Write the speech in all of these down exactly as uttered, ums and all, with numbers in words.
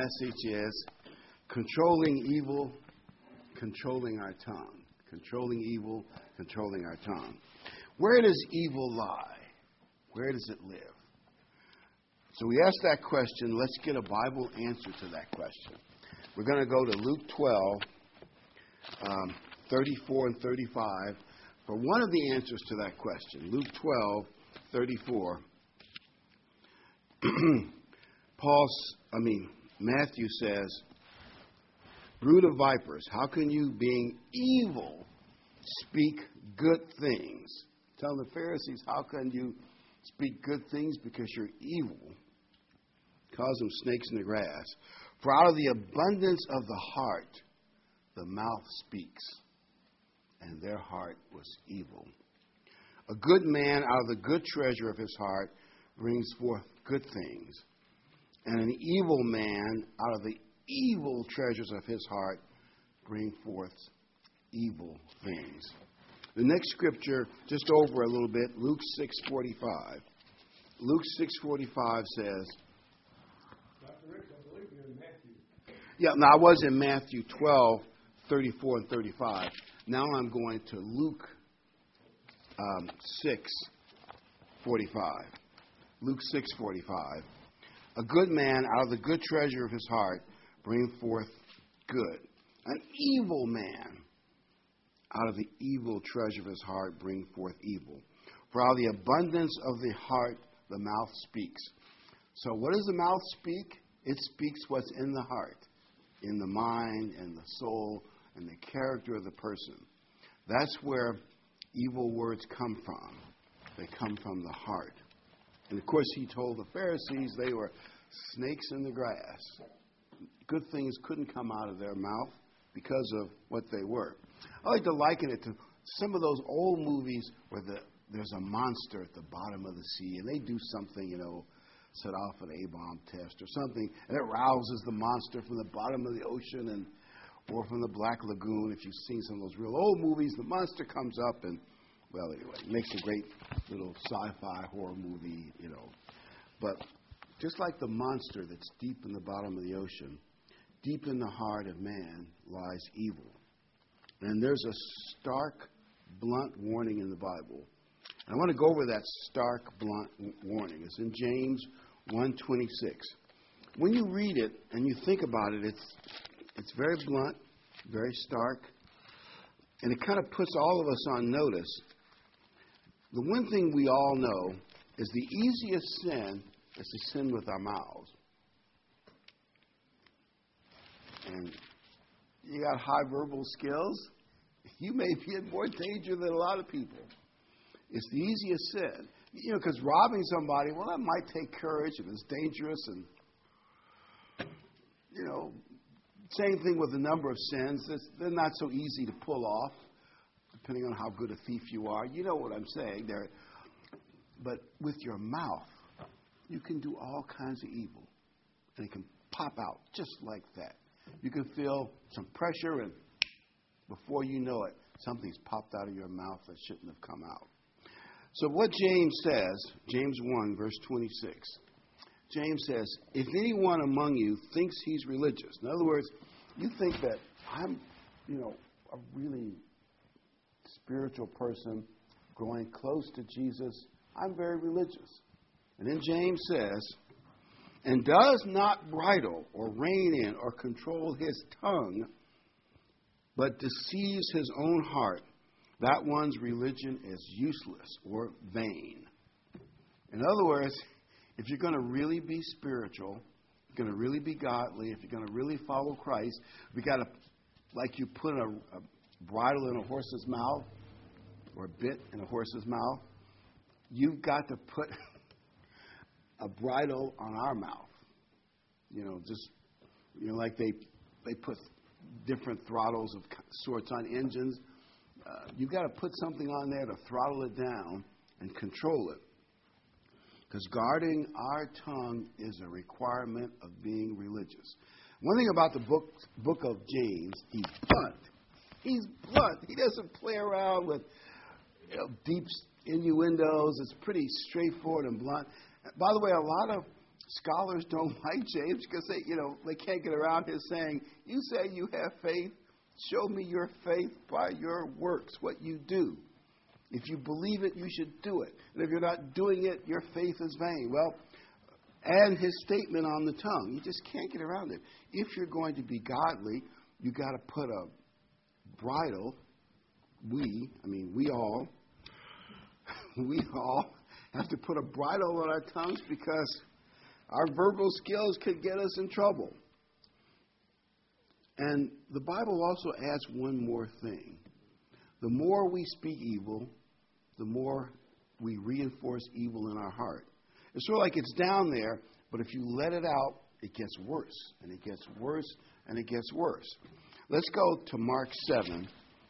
message is controlling evil, controlling our tongue. Controlling evil, controlling our tongue. Where does evil lie? Where does it live? So we asked that question. Let's get a Bible answer to that question. We're going to go to Luke twelve, um, thirty-four and thirty-five for one of the answers to that question. Luke twelve, thirty-four. Paul, I mean, Matthew says, brood of vipers, how can you, being evil, speak good things? Tell the Pharisees, how can you speak good things? Because you're evil. Calls them snakes in the grass. For out of the abundance of the heart, the mouth speaks. And their heart was evil. A good man out of the good treasure of his heart brings forth good things. And an evil man out of the evil treasures of his heart bring forth evil things. The next scripture, just over a little bit, Luke six forty-five. Luke six forty-five says, Doctor Rick, I believe you're in Matthew. Yeah, now I was in Matthew twelve, thirty-four and thirty-five. Now I'm going to Luke um, six forty-five. Luke six forty-five. A good man out of the good treasure of his heart bring forth good. An evil man out of the evil treasure of his heart bring forth evil. For out of the abundance of the heart the mouth speaks. So what does the mouth speak? It speaks what's in the heart, in the mind and the soul and the character of the person. That's where evil words come from. They come from the heart. And of course he told the Pharisees they were snakes in the grass. Good things couldn't come out of their mouth because of what they were. I like to liken it to some of those old movies where the, there's a monster at the bottom of the sea and they do something, you know, set off an A-bomb test or something, and it rouses the monster from the bottom of the ocean and or from the Black Lagoon. If you've seen some of those real old movies, the monster comes up and, well, anyway, it makes a great little sci-fi horror movie, you know. But just like the monster that's deep in the bottom of the ocean, deep in the heart of man lies evil. And there's a stark, blunt warning in the Bible. I want to go over that stark, blunt warning. It's in James one twenty-six. When you read it and you think about it, it's it's very blunt, very stark, and it kind of puts all of us on notice. The one thing we all know is the easiest sin is to sin with our mouths. And you got high verbal skills, you may be in more danger than a lot of people. It's the easiest sin. You know, because robbing somebody, well, that might take courage and it's dangerous. And, you know, same thing with a number of sins. It's, they're not so easy to pull off, depending on how good a thief you are. You know what I'm saying. They're, but with your mouth, you can do all kinds of evil. And it can pop out just like that. You can feel some pressure, and before you know it, something's popped out of your mouth that shouldn't have come out. So what James says, James one, verse twenty-six, James says, if anyone among you thinks he's religious, in other words, you think that I'm, you know, a really spiritual person, growing close to Jesus, I'm very religious. And then James says, and does not bridle or rein in or control his tongue, but deceives his own heart, that one's religion is useless or vain. In other words, if you're going to really be spiritual, if you're going to really be godly, if you're going to really follow Christ, we got to, like you put a, a bridle in a horse's mouth or a bit in a horse's mouth, you've got to put a bridle on our mouth. You know, just, you know, like they they put different throttles of sorts on engines. Uh, you've got to put something on there to throttle it down and control it. Because guarding our tongue is a requirement of being religious. One thing about the book, book of James, he's blunt. He's blunt. He doesn't play around with, you know, deep innuendos. It's pretty straightforward and blunt. By the way, a lot of scholars don't like James because they, you know, they can't get around his saying, you say you have faith, show me your faith by your works, what you do. If you believe it, you should do it. And if you're not doing it, your faith is vain. Well, and his statement on the tongue, you just can't get around it. If you're going to be godly, you got to put a bridle. We, I mean, we all, we all have to put a bridle on our tongues because our verbal skills could get us in trouble. And the Bible also adds one more thing. The more we speak evil, the more we reinforce evil in our heart. It's sort of like it's down there, but if you let it out, it gets worse, and it gets worse, and it gets worse. Let's go to Mark seven.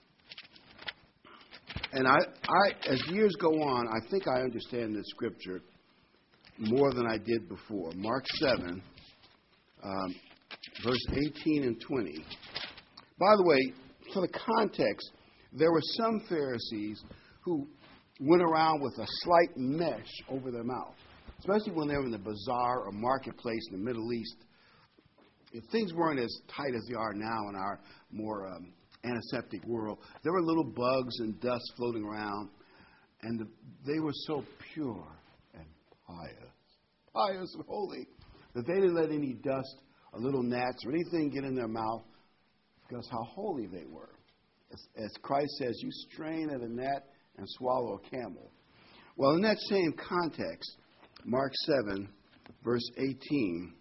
And I, I, as years go on, I think I understand this scripture more than I did before. Mark seven, um, verse eighteen and twenty. By the way, for the context, there were some Pharisees who went around with a slight mesh over their mouth, especially when they were in the bazaar or marketplace in the Middle East. If things weren't as tight as they are now in our more um, antiseptic world, there were little bugs and dust floating around, and the, they were so pure and pious, pious and holy, that they didn't let any dust or little gnats or anything get in their mouth because how holy they were. As, as Christ says, you strain at a gnat and swallow a camel. Well, in that same context, Mark seven, verse eighteen,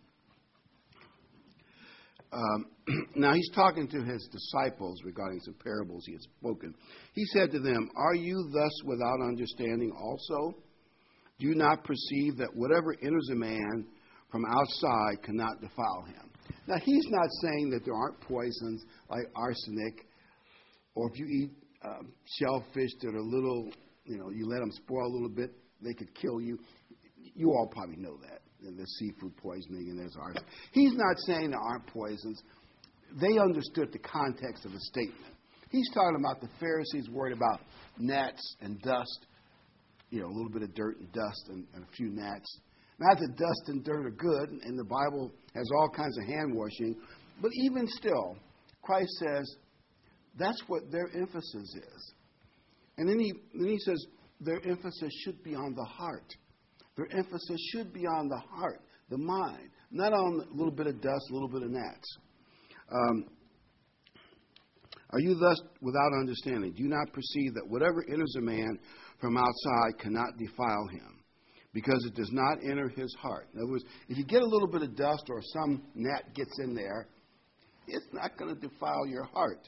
um, now he's talking to his disciples regarding some parables he had spoken. He said to them, are you thus without understanding also? Do you not perceive that whatever enters a man from outside cannot defile him? Now, he's not saying that there aren't poisons like arsenic, or if you eat um, shellfish that are little, you know, you let them spoil a little bit, they could kill you. You all probably know that. There's seafood poisoning and there's arsenic. He's not saying there aren't poisons. They understood the context of the statement. He's talking about the Pharisees worried about gnats and dust, you know, a little bit of dirt and dust and, and a few gnats. Not that dust and dirt are good, and the Bible has all kinds of hand washing, but even still, Christ says that's what their emphasis is. And then he, then he says their emphasis should be on the heart. Their emphasis should be on the heart, the mind, not on a little bit of dust, a little bit of gnats. Um, Are you thus without understanding? Do you not perceive that whatever enters a man from outside cannot defile him, because it does not enter his heart? In other words, if you get a little bit of dust or some gnat gets in there, it's not going to defile your heart,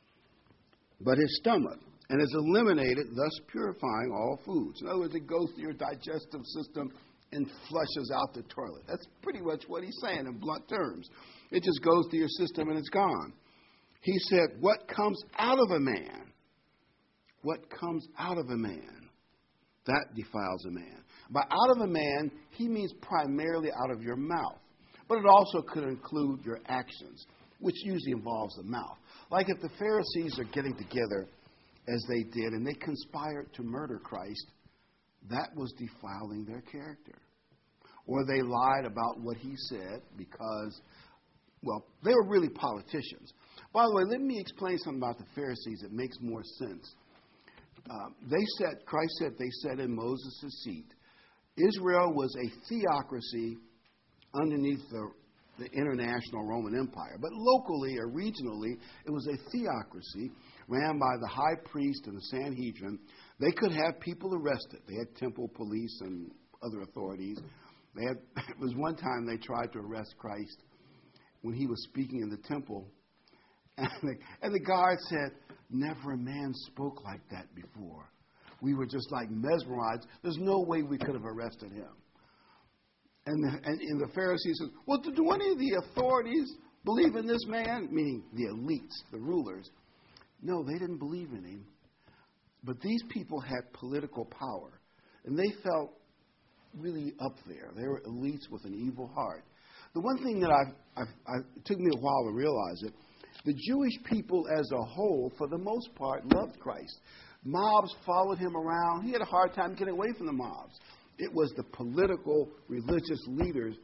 but his stomach, and is eliminated, thus purifying all foods. In other words, it goes through your digestive system and flushes out the toilet. That's pretty much what he's saying in blunt terms. It just goes through your system and it's gone. He said, what comes out of a man, what comes out of a man, that defiles a man. By out of a man, he means primarily out of your mouth. But it also could include your actions, which usually involves the mouth. Like if the Pharisees are getting together, as they did, and they conspired to murder Christ, that was defiling their character. Or they lied about what he said because, well, they were really politicians. By the way, let me explain something about the Pharisees that makes more sense. Uh, they said, Christ said they sat in Moses' seat. Israel was a theocracy underneath the, the international Roman Empire. But locally or regionally, it was a theocracy ran by the high priest and the Sanhedrin. They could have people arrested. They had temple police and other authorities. They had, it was one time they tried to arrest Christ when he was speaking in the temple. And the, and the guard said, never a man spoke like that before. We were just like mesmerized. There's no way we could have arrested him. And the, and, and the Pharisees said, well, do any of the authorities believe in this man? Meaning the elites, the rulers. No, they didn't believe in him. But these people had political power. And they felt really up there. They were elites with an evil heart. The one thing that I've, I've, I've, it took me a while to realize it, the Jewish people as a whole, for the most part, loved Christ. Mobs followed him around. He had a hard time getting away from the mobs. It was the political, religious leaders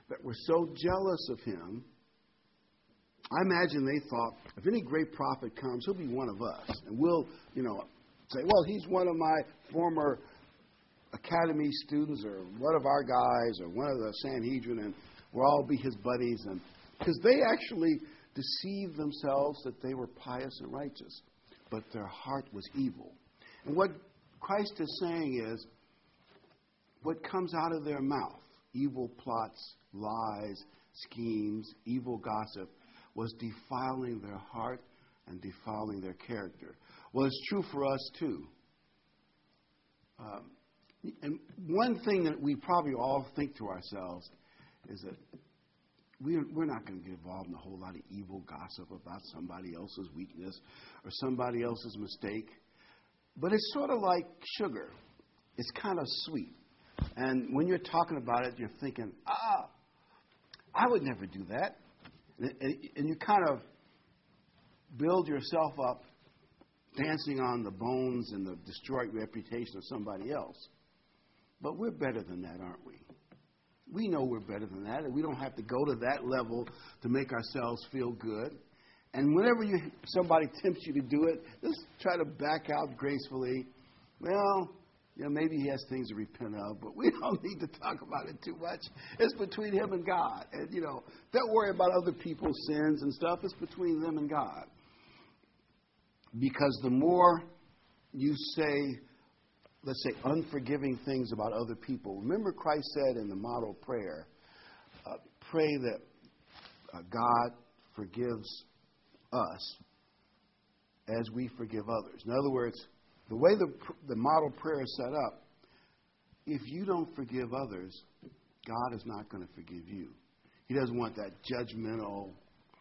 that were so jealous of him. I imagine they thought, if any great prophet comes, he'll be one of us. And we'll, you know, say, well, he's one of my former academy students or one of our guys or one of the Sanhedrin, and we'll all be his buddies. And because they actually deceived themselves that they were pious and righteous, but their heart was evil. And what Christ is saying is, what comes out of their mouth, evil plots, lies, schemes, evil gossip, was defiling their heart and defiling their character. Well, it's true for us too. Um, and one thing that we probably all think to ourselves is that we're, we're not going to get involved in a whole lot of evil gossip about somebody else's weakness or somebody else's mistake. But it's sort of like sugar. It's kind of sweet. And when you're talking about it, you're thinking, ah, I would never do that. And you kind of build yourself up dancing on the bones and the destroyed reputation of somebody else. But we're better than that, aren't we? We know we're better than that, and we don't have to go to that level to make ourselves feel good. And whenever you, somebody tempts you to do it, just try to back out gracefully. Well, you know, maybe he has things to repent of, but we don't need to talk about it too much. It's between him and God. And, you know, don't worry about other people's sins and stuff. It's between them and God. Because the more you say, let's say, unforgiving things about other people. Remember Christ said in the model prayer, uh, pray that uh, God forgives us as we forgive others. In other words, the way the, the model prayer is set up, if you don't forgive others, God is not going to forgive you. He doesn't want that judgmental,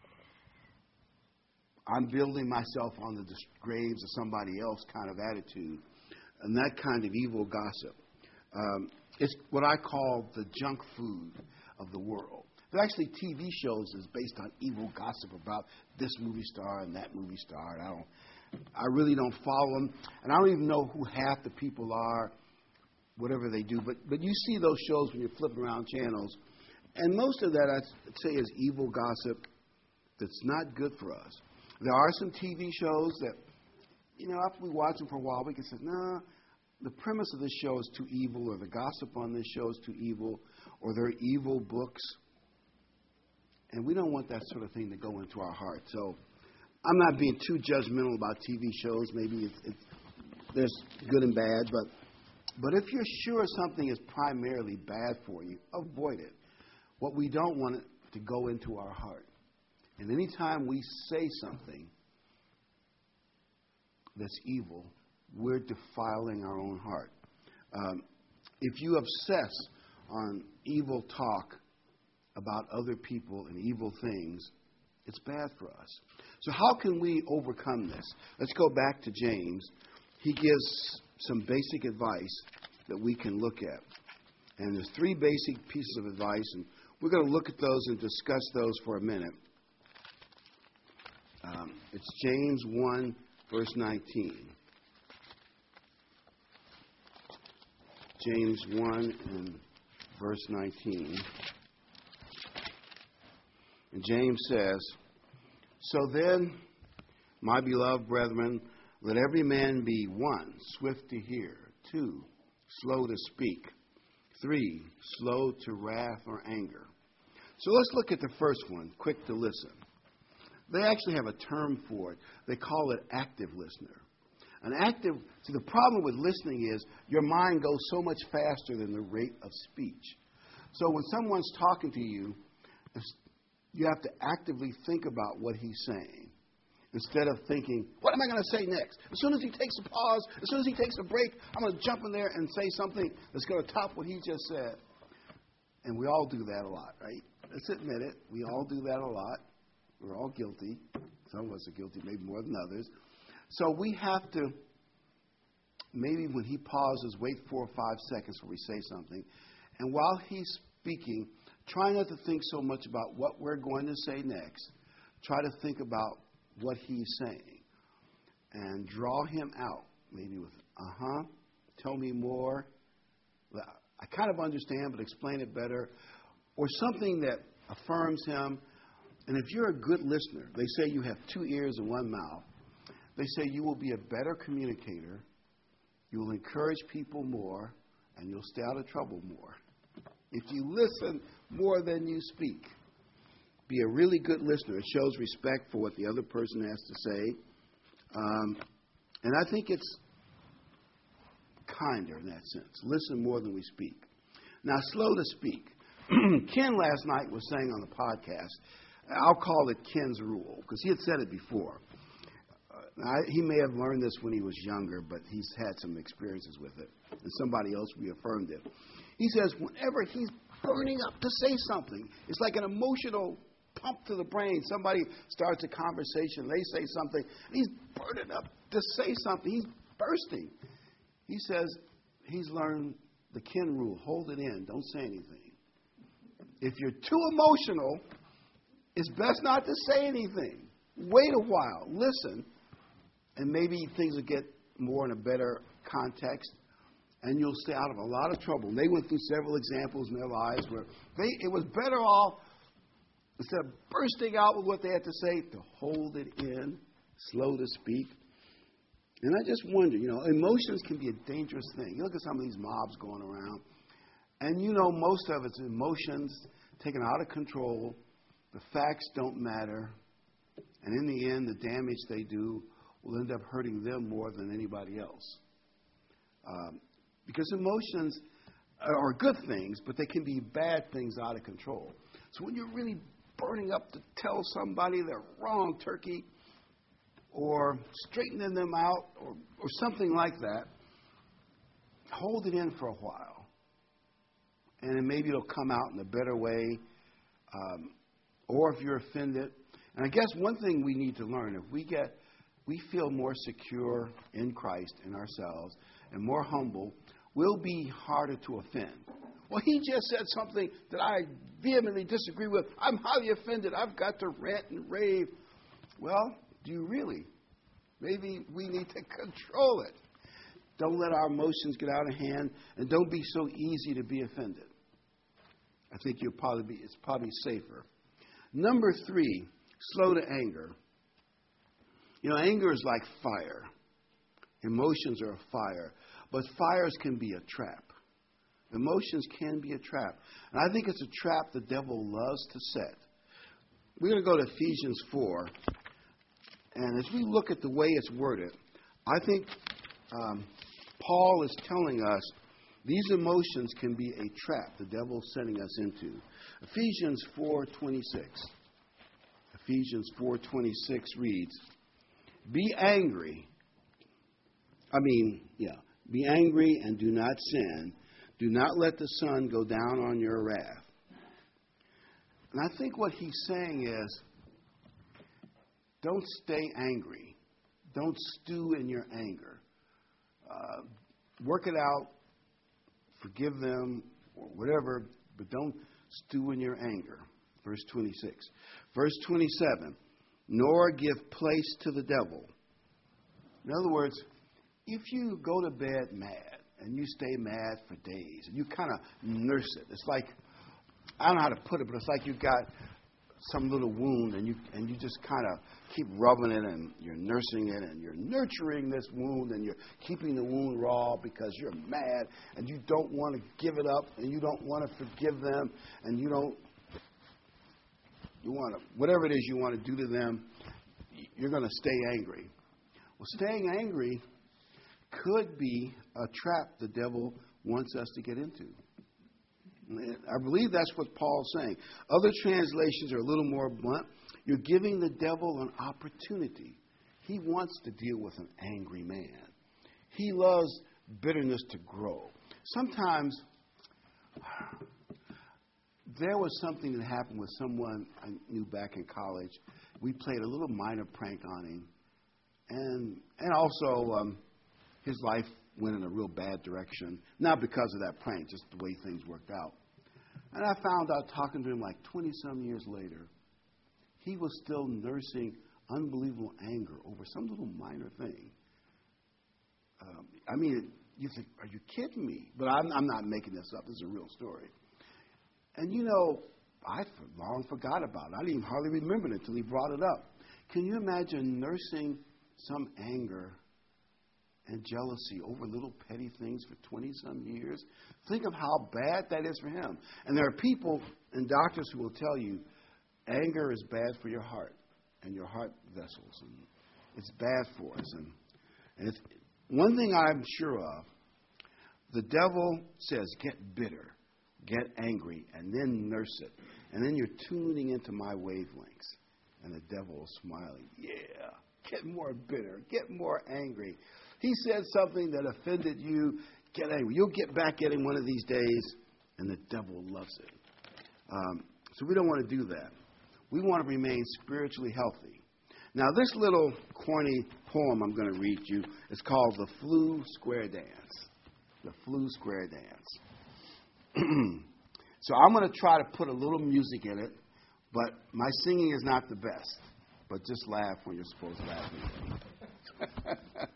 I'm building myself on the graves of somebody else kind of attitude, and that kind of evil gossip. Um, it's what I call the junk food of the world. There are actually T V shows that's based on evil gossip about this movie star and that movie star. And I don't. I really don't follow them, and I don't even know who half the people are, whatever they do. But but you see those shows when you're flipping around channels, and most of that I'd say is evil gossip that's not good for us. There are some T V shows that, you know, after we watch them for a while, we can say, no, nah, the premise of this show is too evil, or the gossip on this show is too evil, or they're evil books, and we don't want that sort of thing to go into our heart. So I'm not being too judgmental about T V shows. Maybe it's, it's, there's good and bad, but but if you're sure something is primarily bad for you, avoid it. What we don't want it to go into our heart. And anytime we say something that's evil, we're defiling our own heart. Um, if you obsess on evil talk about other people and evil things, it's bad for us. So how can we overcome this? Let's go back to James. He gives some basic advice that we can look at. And there's three basic pieces of advice, and we're going to look at those and discuss those for a minute. Um, it's James one, verse nineteen. James one and verse nineteen. And James says, so then, my beloved brethren, let every man be one, swift to hear, two, slow to speak, three, slow to wrath or anger. So let's look at the first one, quick to listen. They actually have a term for it. They call it active listener. An active, see, the problem with listening is your mind goes so much faster than the rate of speech. So when someone's talking to you, you have to actively think about what he's saying instead of thinking, what am I going to say next? As soon as he takes a pause, as soon as he takes a break, I'm going to jump in there and say something that's going to top what he just said. And we all do that a lot, right? Let's admit it. We all do that a lot. We're all guilty. Some of us are guilty, maybe more than others. So we have to, maybe when he pauses, wait four or five seconds before we say something. And while he's speaking, try not to think so much about what we're going to say next. Try to think about what he's saying. And draw him out, maybe with, uh-huh, tell me more. I kind of understand, but explain it better. or something that affirms him. And if you're a good listener, they say you have two ears and one mouth. They say you will be a better communicator, you will encourage people more, and you'll stay out of trouble more. If you listen more than you speak, be a really good listener. It shows respect for what the other person has to say. Um, and I think it's kinder in that sense. Listen more than we speak. Now, slow to speak. Ken last night was saying on the podcast, I'll call it Ken's rule, because he had said it before. Uh, I, he may have learned this when he was younger, but he's had some experiences with it, and somebody else reaffirmed it. He says whenever he's burning up to say something, it's like an emotional pump to the brain. Somebody starts a conversation, they say something, and he's burning up to say something. He's bursting. He says he's learned the Ken rule. Hold it in. Don't say anything. If you're too emotional, it's best not to say anything. Wait a while. Listen. And maybe things will get more in a better context. And you'll stay out of a lot of trouble. And they went through several examples in their lives where they, it was better off, instead of bursting out with what they had to say, to hold it in, slow to speak. And I just wonder, you know, emotions can be a dangerous thing. You look at some of these mobs going around, and you know most of it's emotions taken out of control. The facts don't matter. And in the end, the damage they do will end up hurting them more than anybody else. Um, because emotions are good things, but they can be bad things out of control. So when you're really burning up to tell somebody they're wrong, turkey, or straightening them out, or, or something like that, hold it in for a while. And then maybe it'll come out in a better way. Um, or if you're offended. And I guess one thing we need to learn, if we get, we feel more secure in Christ, in ourselves, and more humble, we'll be harder to offend. Well, he just said something that I vehemently disagree with. I'm highly offended. I've got to rant and rave. Well, do you really? Maybe we need to control it. Don't let our emotions get out of hand, and don't be so easy to be offended. I think you'll probably be, it's probably safer. Number three, slow to anger. You know, anger is like fire. Emotions are a fire. But fires can be a trap. Emotions can be a trap. And I think it's a trap the devil loves to set. We're going to go to Ephesians four. And as we look at the way it's worded, I think um, Paul is telling us these emotions can be a trap the devil's sending us into. Ephesians four twenty-six. Ephesians four twenty-six reads, "Be angry." I mean, yeah, be angry and do not sin. Do not let the sun go down on your wrath. And I think what he's saying is, don't stay angry. Don't stew in your anger. Uh, work it out. Forgive them or whatever, but don't stew in your anger. Verse twenty-six. Verse twenty-seven. Nor give place to the devil. In other words, if you go to bed mad and you stay mad for days and you kind of nurse it, it's like, I don't know how to put it, but it's like you've got some little wound and you and you just kind of keep rubbing it and you're nursing it and you're nurturing this wound and you're keeping the wound raw because you're mad and you don't want to give it up and you don't want to forgive them and you don't, you want to, whatever it is you want to do to them, you're going to stay angry. Well, staying angry could be a trap the devil wants us to get into. I believe that's what Paul's saying. Other translations are a little more blunt. You're giving the devil an opportunity. He wants to deal with an angry man. He loves bitterness to grow. Sometimes there was something that happened with someone I knew back in college. We played a little minor prank on him. And, and also um, his life went in a real bad direction. Not because of that prank, just the way things worked out. And I found out talking to him like twenty-some years later, he was still nursing unbelievable anger over some little minor thing. Um, I mean, you think, are you kidding me? But I'm, I'm not making this up. This is a real story. And, you know, I long forgot about it. I didn't even hardly remember it until he brought it up. Can you imagine nursing some anger and jealousy over little petty things for twenty-some years? Think of how bad that is for him. And there are people and doctors who will tell you anger is bad for your heart and your heart vessels. And it's bad for us. And, and it's, one thing I'm sure of, the devil says, get bitter, get angry, and then nurse it. And then you're tuning into my wavelengths. And the devil is smiling. Yeah, get more bitter, get more angry. He said something that offended you, get angry. You'll get back at him one of these days, and the devil loves it. Um, so we don't want to do that. We want to remain spiritually healthy. Now, this little corny poem I'm going to read you is called The Flu Square Dance. The Flu Square Dance. So I'm going to try to put a little music in it, but my singing is not the best. But just laugh when you're supposed to laugh.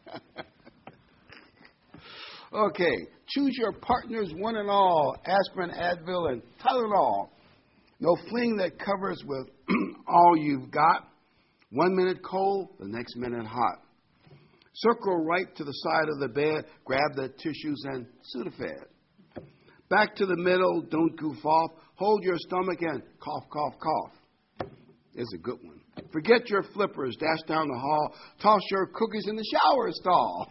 Okay, choose your partners one and all, aspirin, Advil, and Tylenol. No fling that covers with all you've got. One minute cold, the next minute hot. Circle right to the side of the bed, grab the tissues and Sudafed. Back to the middle, don't goof off. Hold your stomach and cough, cough, cough. It's a good one. Forget your flippers, dash down the hall, toss your cookies in the shower stall.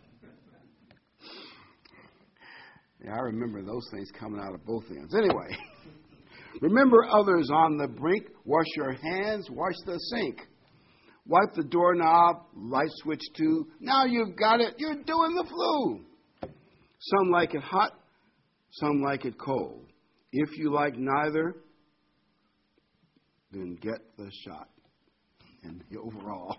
Yeah, I remember those things coming out of both ends. Anyway, remember others on the brink. Wash your hands, wash the sink. Wipe the doorknob, light switch too. Now you've got it. You're doing the flu. Some like it hot, some like it cold. If you like neither, then get the shot. And the overall.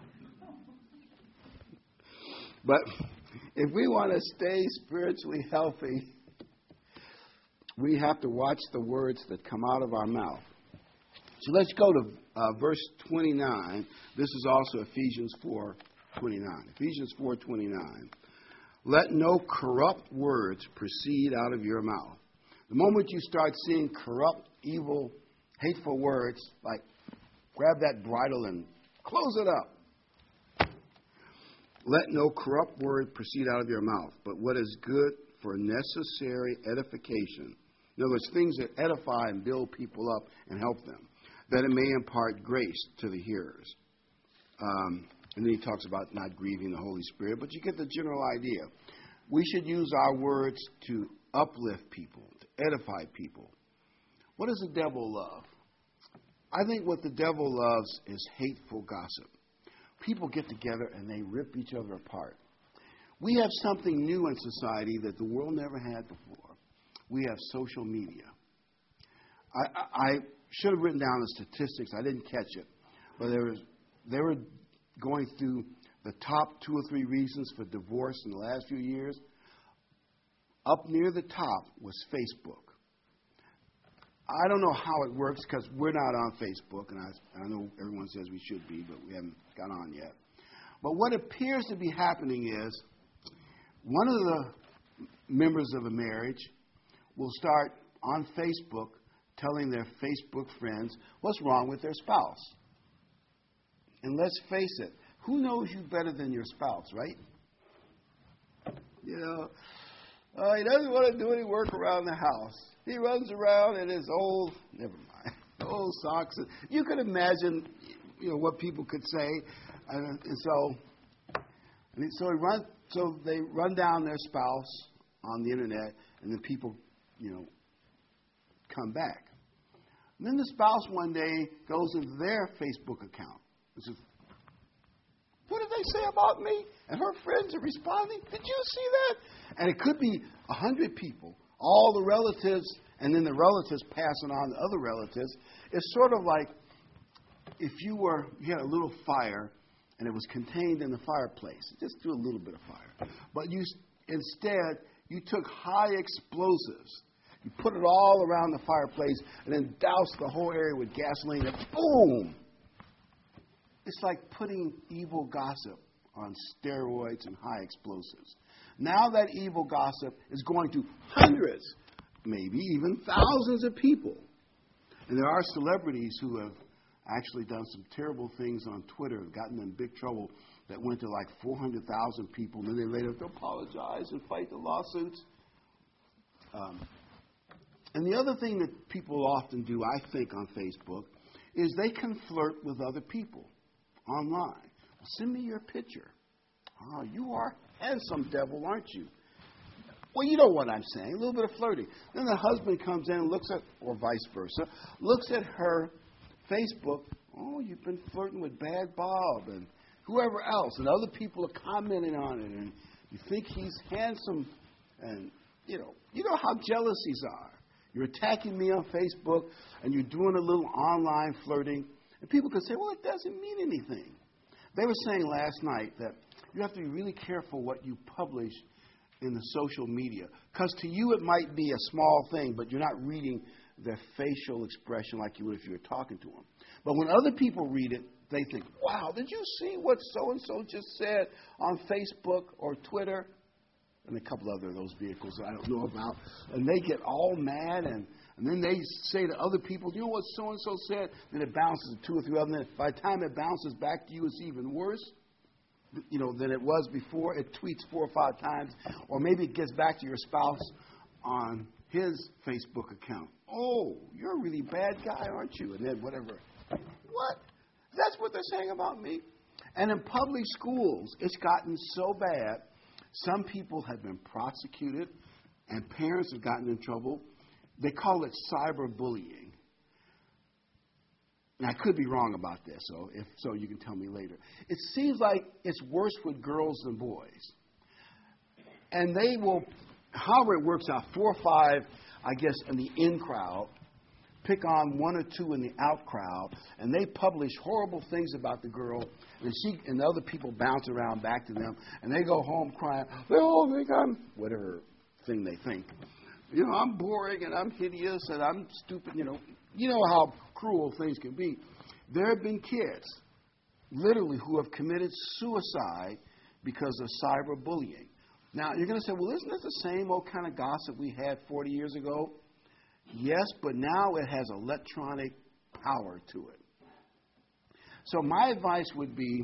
But if we want to stay spiritually healthy, we have to watch the words that come out of our mouth. So let's go to uh, verse twenty-nine. This is also Ephesians four twenty-nine. Ephesians four twenty-nine. Let no corrupt words proceed out of your mouth. The moment you start seeing corrupt, evil, hateful words, like grab that bridle and close it up. Let no corrupt word proceed out of your mouth, but what is good for necessary edification. In other words, things that edify and build people up and help them, that it may impart grace to the hearers. Um, and then he talks about not grieving the Holy Spirit, but you get the general idea. We should use our words to uplift people, to edify people. What does the devil love? I think what the devil loves is hateful gossip. People get together and they rip each other apart. We have something new in society that the world never had before. We have social media. I, I, I should have written down the statistics. I didn't catch it. But there was, they were going through the top two or three reasons for divorce in the last few years. Up near the top was Facebook. I don't know how it works because we're not on Facebook, and I, I know everyone says we should be, but we haven't got on yet. But what appears to be happening is one of the members of a marriage will start on Facebook telling their Facebook friends what's wrong with their spouse. And let's face it, who knows you better than your spouse, right? You know, uh, he doesn't want to do any work around the house. He runs around in his old, never mind, old socks. You could imagine, you know, what people could say. And, and so, and so, he run, so they run down their spouse on the internet, and then people, you know, come back. And then the spouse one day goes into their Facebook account and says, what did they say about me? And her friends are responding, did you see that? And it could be a hundred people, all the relatives, and then the relatives passing on to other relatives. It's sort of like if you were, you had a little fire, and it was contained in the fireplace. Just do a little bit of fire. But you instead, you took high explosives. You put it all around the fireplace, and then doused the whole area with gasoline, and boom! It's like putting evil gossip on steroids and high explosives. Now that evil gossip is going to hundreds, maybe even thousands of people. And there are celebrities who have actually done some terrible things on Twitter, gotten in big trouble, that went to like four hundred thousand people, and then they later have to apologize and fight the lawsuits. Um, and the other thing that people often do, I think, on Facebook, is they can flirt with other people online. Well, send me your picture. Oh, you are handsome, devil, aren't you? Well, you know what I'm saying, a little bit of flirting. Then the husband comes in and looks at, or vice versa, looks at her Facebook. Oh, you've been flirting with Bad Bob and whoever else. And other people are commenting on it. And you think he's handsome. And, you know, you know how jealousies are. You're attacking me on Facebook, and you're doing a little online flirting. And people can say, well, it doesn't mean anything. They were saying last night that you have to be really careful what you publish in the social media. Because to you it might be a small thing, but you're not reading their facial expression like you would if you were talking to them. But when other people read it, they think, wow, did you see what so-and-so just said on Facebook or Twitter? And a couple other of those vehicles that I don't know about. And they get all mad, and, and then they say to other people, you know what so-and-so said? Then it bounces to two or three of them. And by the time it bounces back to you, it's even worse, you know, than it was before. It tweets four or five times. Or maybe it gets back to your spouse on his Facebook account. Oh, you're a really bad guy, aren't you? And then whatever. What? That's what they're saying about me? And in public schools, it's gotten so bad, some people have been prosecuted, and parents have gotten in trouble. They call it cyberbullying. And I could be wrong about this, so if so, you can tell me later. It seems like it's worse with girls than boys. And they will, however it works out, four or five, I guess, in the in crowd, pick on one or two in the out crowd, and they publish horrible things about the girl, and she and the other people bounce around back to them, and they go home crying, they all think I'm, whatever thing they think. You know, I'm boring, and I'm hideous, and I'm stupid, you know. You know how cruel things can be. There have been kids, literally, who have committed suicide because of cyberbullying. Now, you're going to say, well, isn't this the same old kind of gossip we had forty years ago? Yes, but now it has electronic power to it. So my advice would be,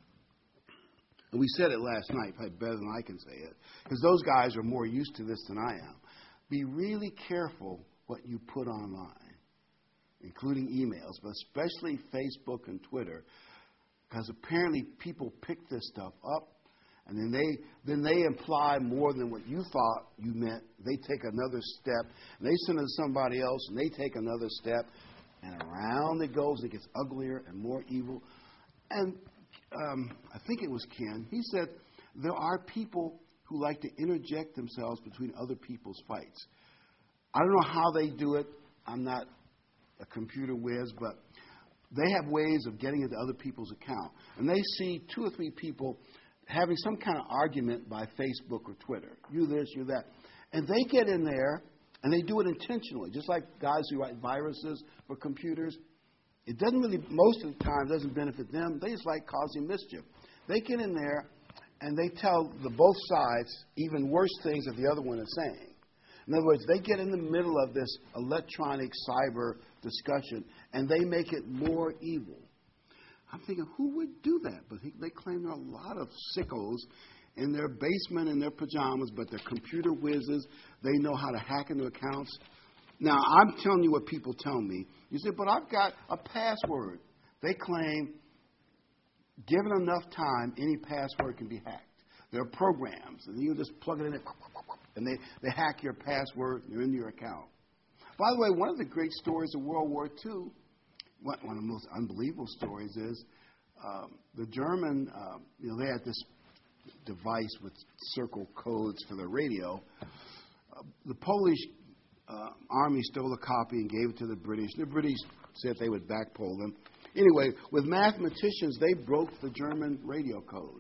and we said it last night, probably better than I can say it, because those guys are more used to this than I am. Be really careful what you put online, including emails, but especially Facebook and Twitter, because apparently people pick this stuff up, and then they then they imply more than what you thought you meant. They take another step, and they send it to somebody else, and they take another step, and around it goes. It gets uglier and more evil. And um, I think it was Ken. He said there are people who like to interject themselves between other people's fights. I don't know how they do it. I'm not a computer whiz, but they have ways of getting into other people's account. And they see two or three people having some kind of argument by Facebook or Twitter. You this, you that. And they get in there, and they do it intentionally, just like guys who write viruses for computers. It doesn't really, most of the time, doesn't benefit them. They just like causing mischief. They get in there, and they tell the both sides even worse things that the other one is saying. In other words, they get in the middle of this electronic cyber discussion, and they make it more evil. I'm thinking, who would do that? But he, they claim there are a lot of sickos in their basement in their pajamas, but they're computer whizzes. They know how to hack into accounts. Now, I'm telling you what people tell me. You say, but I've got a password. They claim, given enough time, any password can be hacked. There are programs, and you just plug it in, and they, they hack your password, and you're in your account. By the way, one of the great stories of World War Two, one of the most unbelievable stories is um, the German, uh, you know, they had this device with circle codes for the radio. Uh, the Polish uh, army stole a copy and gave it to the British. The British said they would backpole them. Anyway, with mathematicians, they broke the German radio code.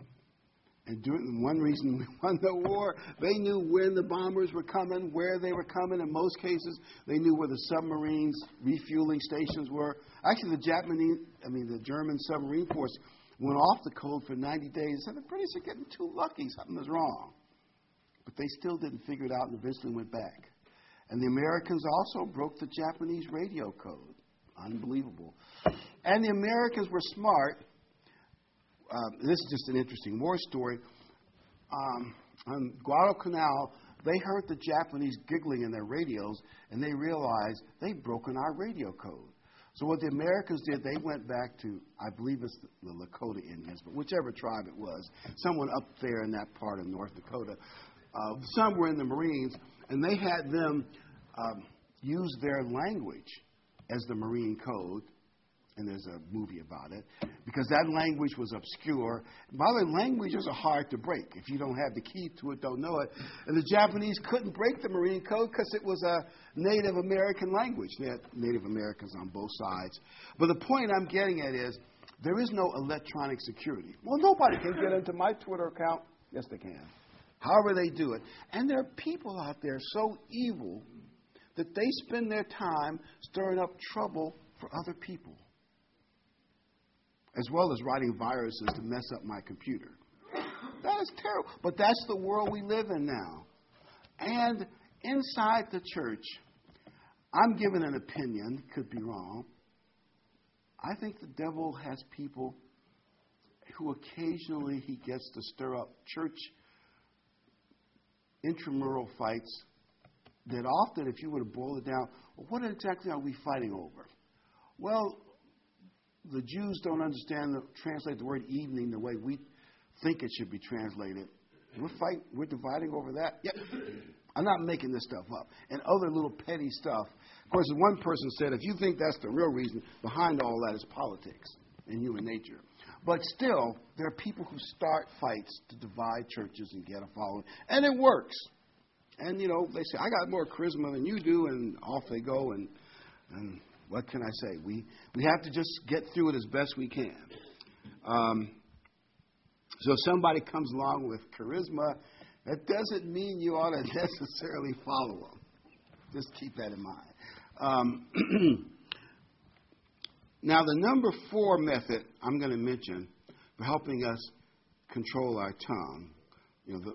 And during one reason we won the war, they knew when the bombers were coming, where they were coming. In most cases, they knew where the submarines, refueling stations were. Actually, the Japanese, I mean, the German submarine force went off the code for ninety days. And the British are getting too lucky. Something is wrong. But they still didn't figure it out and eventually went back. And the Americans also broke the Japanese radio code. Unbelievable. And the Americans were smart. Uh, this is just an interesting war story. Um, on Guadalcanal, they heard the Japanese giggling in their radios, and they realized they'd broken our radio code. So what the Americans did, they went back to, I believe it's the Lakota Indians, but whichever tribe it was, someone up there in that part of North Dakota. Uh, some were in the Marines, and they had them um, use their language as the Marine code. And there's a movie about it, because that language was obscure. By the way, languages are hard to break. If you don't have the key to it, don't know it. And the Japanese couldn't break the Marine Code because it was a Native American language. They had Native Americans on both sides. But the point I'm getting at is there is no electronic security. Well, nobody can get into my Twitter account. Yes, they can. However they do it. And there are people out there so evil that they spend their time stirring up trouble for other people, as well as writing viruses to mess up my computer. That is terrible. But that's the world we live in now. And inside the church, I'm giving an opinion, could be wrong. I think the devil has people who occasionally he gets to stir up church intramural fights that often, if you were to boil it down, well, what exactly are we fighting over? Well, the Jews don't understand the translate the word evening the way we think it should be translated. We're fighting, we're dividing over that. Yep. I'm not making this stuff up. And other little petty stuff. Of course, one person said, if you think that's the real reason, behind all that is politics and human nature. But still, there are people who start fights to divide churches and get a following. And it works. And, you know, they say, I got more charisma than you do, and off they go. And, and what can I say? We, we have to just get through it as best we can. Um, so if somebody comes along with charisma, that doesn't mean you ought to necessarily follow them. Just keep that in mind. Um, now, the number four method I'm going to mention for helping us control our tongue, you know, the,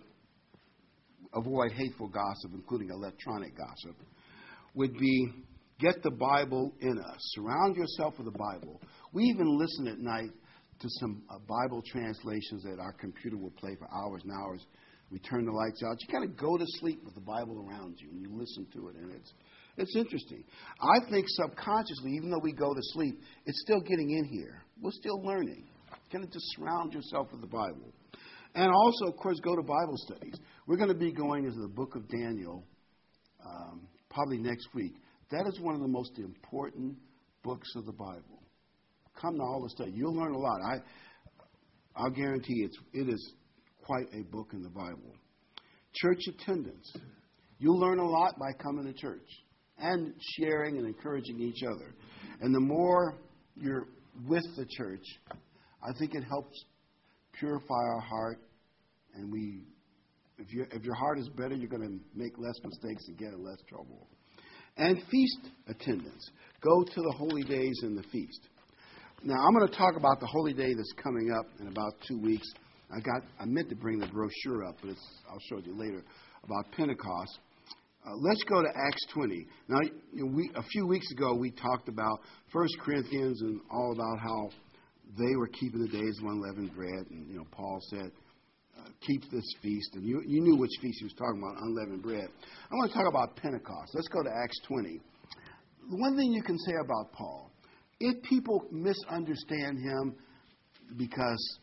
avoid hateful gossip, including electronic gossip, would be get the Bible in us. Surround yourself with the Bible. We even listen at night to some uh, Bible translations that our computer will play for hours and hours. We turn the lights out. You kind of go to sleep with the Bible around you, and you listen to it, and it's it's interesting. I think subconsciously, even though we go to sleep, it's still getting in here. We're still learning. Kind of just surround yourself with the Bible. And also, of course, go to Bible studies. We're going to be going into the book of Daniel um, probably next week. That is one of the most important books of the Bible. Come to all the study. You'll learn a lot. I, I'll guarantee it's, it is quite a book in the Bible. Church attendance. You'll learn a lot by coming to church and sharing and encouraging each other. And the more you're with the church, I think it helps purify our heart. And we, if, you, if your heart is better, you're going to make less mistakes and get in less trouble. And feast attendance. Go to the holy days and the feast. Now, I'm going to talk about the holy day that's coming up in about two weeks. I got. I meant to bring the brochure up, but it's, I'll show you later, about Pentecost. Uh, let's go to Acts twenty. Now, you know, we, a few weeks ago, we talked about First Corinthians and all about how they were keeping the days of unleavened bread. And, you know, Paul said, uh, keep this feast. And you, you knew which feast he was talking about, unleavened bread. I want to talk about Pentecost. Let's go to Acts twenty. The one thing you can say about Paul, if people misunderstand him because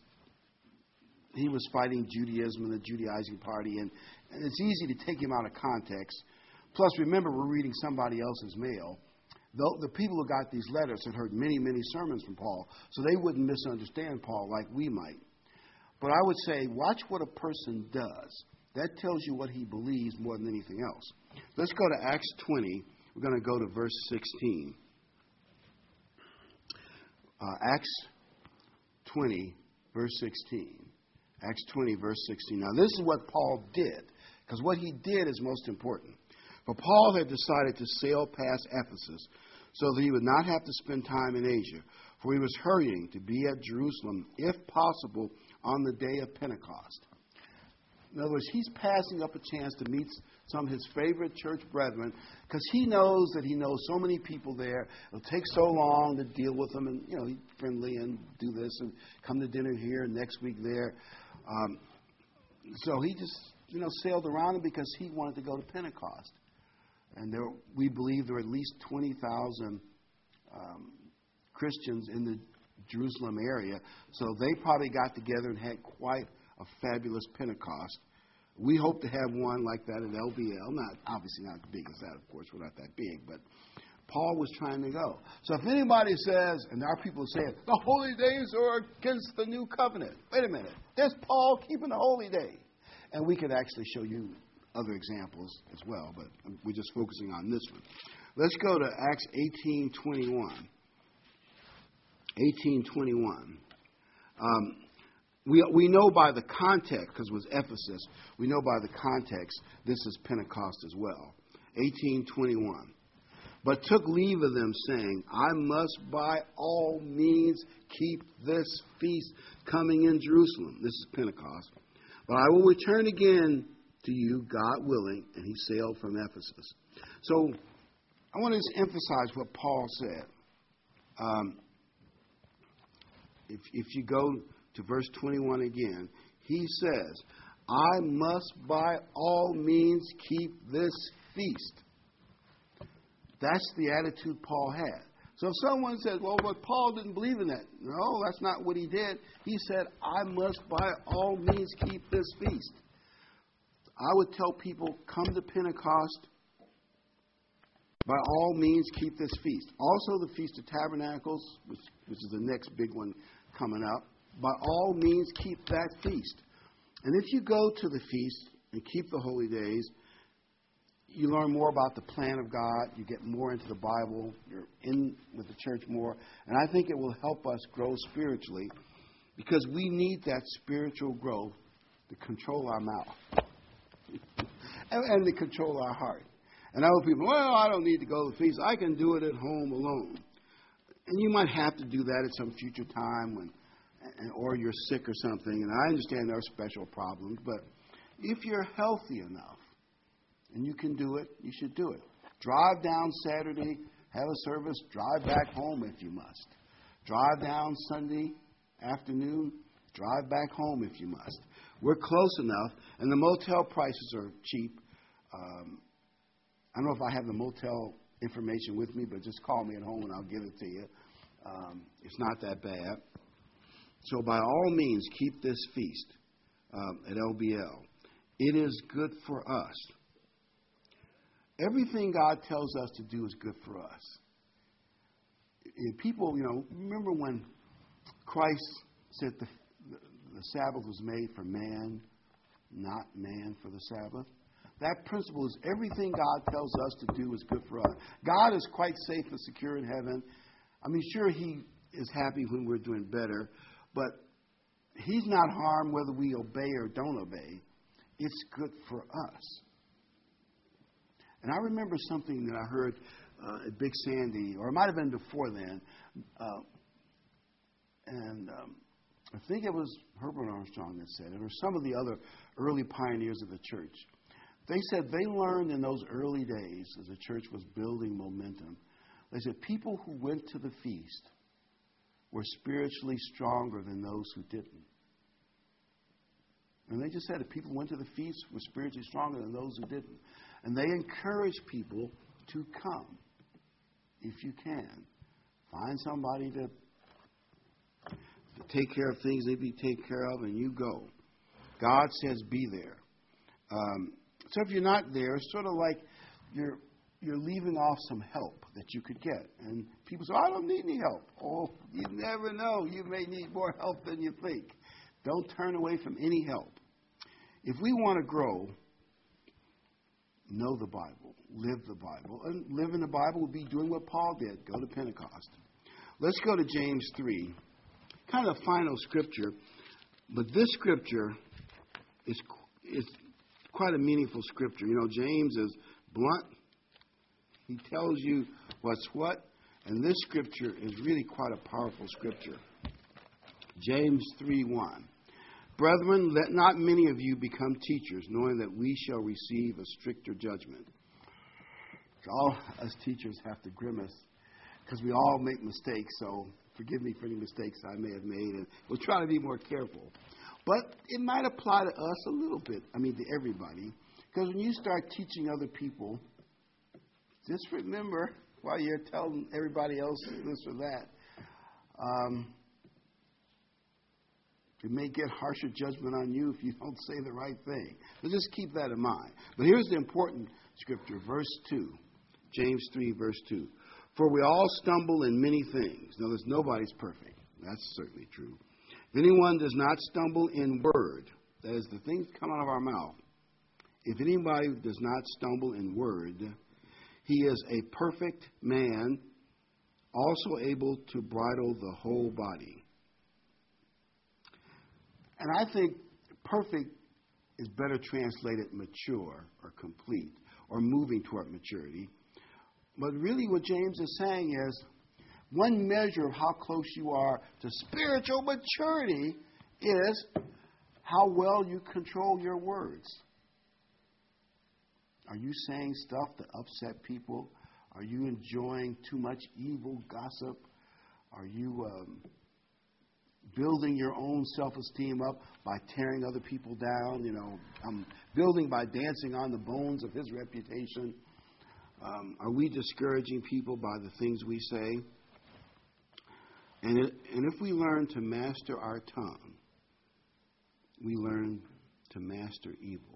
he was fighting Judaism and the Judaizing party, and, and it's easy to take him out of context. Plus, remember, we're reading somebody else's mail. The, the people who got these letters had heard many, many sermons from Paul, so they wouldn't misunderstand Paul like we might. But I would say, watch what a person does. That tells you what he believes more than anything else. Let's go to Acts twenty. We're going to go to verse sixteen. Uh, Acts twenty, verse sixteen. Acts twenty, verse sixteen. Now, this is what Paul did, because what he did is most important. For Paul had decided to sail past Ephesus so that he would not have to spend time in Asia, for he was hurrying to be at Jerusalem, if possible, on the day of Pentecost. In other words, he's passing up a chance to meet some of his favorite church brethren because he knows that he knows so many people there. It'll take so long to deal with them, and you know, he's friendly and do this and come to dinner here and next week there. Um, so he just, you know, sailed around it because he wanted to go to Pentecost. And there, we believe there were at least twenty thousand um, Christians in the Jerusalem area. So they probably got together and had quite a fabulous Pentecost. We hope to have one like that at L B L. Not obviously not as big as that, of course. We're not that big, but Paul was trying to go. So if anybody says, and there are people who say, the holy days are against the new covenant. Wait a minute. There's Paul keeping the holy day. And we could actually show you other examples as well, but we're just focusing on this one. Let's go to Acts eighteen twenty-one. eighteen twenty-one. Um, we, we know by the context, because it was Ephesus, we know by the context this is Pentecost as well. eighteen twenty-one. But took leave of them, saying, I must by all means keep this feast coming in Jerusalem. This is Pentecost. But I will return again to you, God willing. And he sailed from Ephesus. So I want to just emphasize what Paul said. Um, if, if you go to verse twenty-one again, he says, I must by all means keep this feast. That's the attitude Paul had. So if someone says, well, but Paul didn't believe in that. No, that's not what he did. He said, I must by all means keep this feast. I would tell people, come to Pentecost. By all means, keep this feast. Also the Feast of Tabernacles, which, which is the next big one coming up. By all means, keep that feast. And if you go to the feast and keep the holy days, you learn more about the plan of God. You get more into the Bible. You're in with the church more. And I think it will help us grow spiritually because we need that spiritual growth to control our mouth and, and to control our heart. And other people, well, I don't need to go to the feast. I can do it at home alone. And you might have to do that at some future time when, or you're sick or something. And I understand there are special problems. But if you're healthy enough, and you can do it, you should do it. Drive down Saturday, have a service, drive back home if you must. Drive down Sunday afternoon, drive back home if you must. We're close enough, and the motel prices are cheap. Um, I don't know if I have the motel information with me, but just call me at home and I'll give it to you. Um, it's not that bad. So by all means, keep this feast um, at L B L. It is good for us. Everything God tells us to do is good for us. And people, you know, remember when Christ said the, the, the Sabbath was made for man, not man for the Sabbath? That principle is everything God tells us to do is good for us. God is quite safe and secure in heaven. I mean, sure, he is happy when we're doing better, but he's not harmed whether we obey or don't obey. It's good for us. And I remember something that I heard uh, at Big Sandy, or it might have been before then, uh, and um, I think it was Herbert Armstrong that said it, or some of the other early pioneers of the church. They said they learned in those early days, as the church was building momentum, they said people who went to the feast were spiritually stronger than those who didn't. And they just said that people who went to the feast were spiritually stronger than those who didn't. And they encourage people to come, if you can. Find somebody to, to take care of things they be taken care of, and you go. God says be there. Um, so if you're not there, it's sort of like you're you're leaving off some help that you could get. And people say, I don't need any help. Oh, you never know. You may need more help than you think. Don't turn away from any help. If we want to grow, know the Bible, live the Bible. And live in the Bible would be doing what Paul did, go to Pentecost. Let's go to James three, kind of final scripture. But this scripture is, is quite a meaningful scripture. You know, James is blunt. He tells you what's what. And this scripture is really quite a powerful scripture. James three one. Brethren, let not many of you become teachers, knowing that we shall receive a stricter judgment. All us teachers have to grimace because we all make mistakes, so forgive me for any mistakes I may have made, and we'll try to be more careful. But it might apply to us a little bit, I mean to everybody, because when you start teaching other people, just remember while you're telling everybody else this or that, um, it may get harsher judgment on you if you don't say the right thing. So just keep that in mind. But here's the important scripture, verse two. James three, verse two. For we all stumble in many things. Now, there's nobody's perfect. That's certainly true. If anyone does not stumble in word, that is, the things come out of our mouth. If anybody does not stumble in word, he is a perfect man, also able to bridle the whole body. And I think perfect is better translated mature or complete or moving toward maturity. But really what James is saying is one measure of how close you are to spiritual maturity is how well you control your words. Are you saying stuff that upset people? Are you enjoying too much evil gossip? Are you um, building your own self-esteem up by tearing other people down? You know, I'm building by dancing on the bones of his reputation. Um, are we discouraging people by the things we say? And, it, and if we learn to master our tongue, we learn to master evil.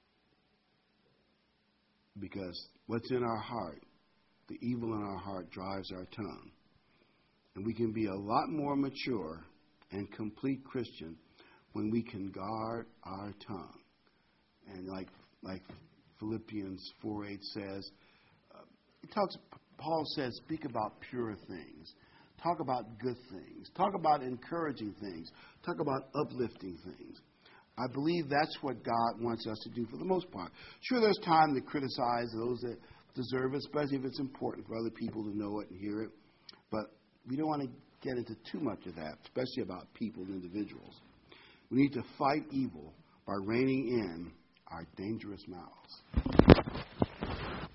Because what's in our heart, the evil in our heart drives our tongue. And we can be a lot more mature and complete Christian when we can guard our tongue. And like like Philippians four eight says, uh, it talks. Paul says, speak about pure things. Talk about good things. Talk about encouraging things. Talk about uplifting things. I believe that's what God wants us to do for the most part. Sure, there's time to criticize those that deserve it, especially if it's important for other people to know it and hear it. But we don't want to get into too much of that, especially about people and individuals. We need to fight evil by reining in our dangerous mouths.